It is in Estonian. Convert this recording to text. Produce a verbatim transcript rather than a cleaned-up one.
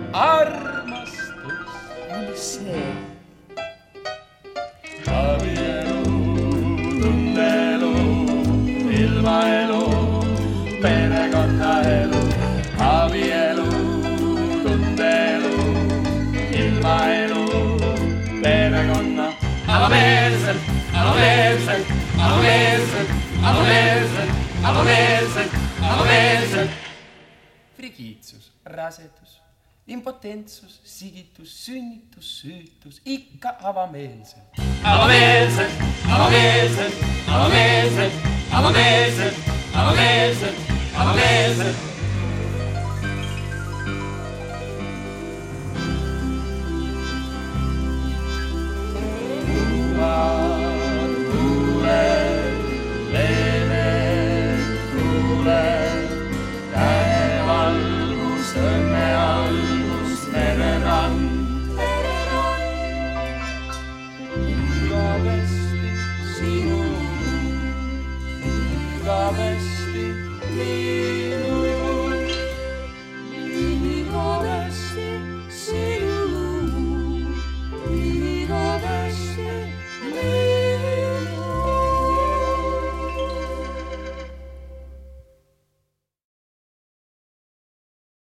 armastus on see. Abielu, tundeelu, ilmaelu, perekonnaelu. Abielu, tundeelu, ilmaelu, perekonna. Avameelselt, avameelselt, avameelselt, avameelselt, avameelselt, avameelselt. Frigiidsus, rasedus, impotentsus, sigitus, sünnitus, süütus, ikka avameelselt. Avameelselt, avameelselt, avameelselt, avameelselt, avameelselt, avameelselt.